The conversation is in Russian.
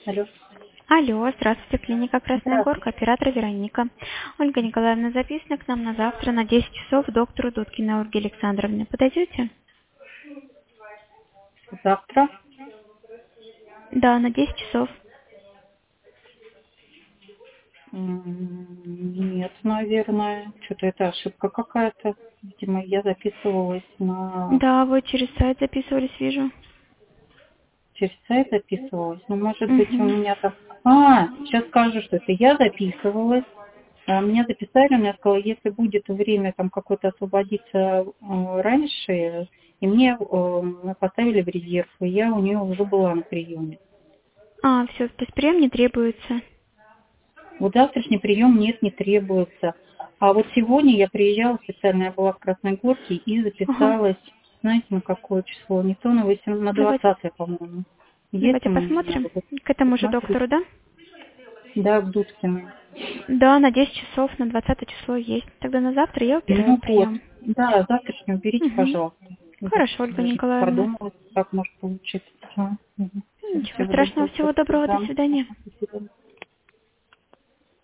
Алло. Алло, здравствуйте, клиника Красная Горка, Здравствуйте. оператор Вероника. Ольга Николаевна записана к нам на завтра на 10 часов доктору Дудкиной Ольге Александровне. Подойдете? Завтра? Да, на 10 часов. Нет, наверное. Что-то это ошибка какая-то. Видимо, я записывалась Да, вы через сайт записывались, вижу. через сайт записывалась. Ну, может быть, у Угу. меня там... сейчас скажу, что это я записывалась. Меня записали, мне сказала, если будет время там какое-то освободиться раньше, и мне поставили в резерв, и я у нее уже была на приеме. Все, то есть прием не требуется. Вот завтрашний прием нет, не требуется. А вот сегодня я приезжала специально, я была в Красной Горке и Ага. записалась, знаете, на какое число? Не то на 8, на Давайте, 20, по-моему. Есть давайте у меня посмотрим. вот К этому же посмотреть? доктору, да? Да, в Дудкиной. Да, на 10 часов, на 20 число есть. Тогда на завтра я уберу на Ну вот, прием. да, завтрашний уберите, Угу. пожалуйста. Я Хорошо, Ольга даже не Николаевна. подумала, как может получиться. Ага. Ничего Всего страшного, доброго, всего доброго, до да. свидания. Ага, до свидания.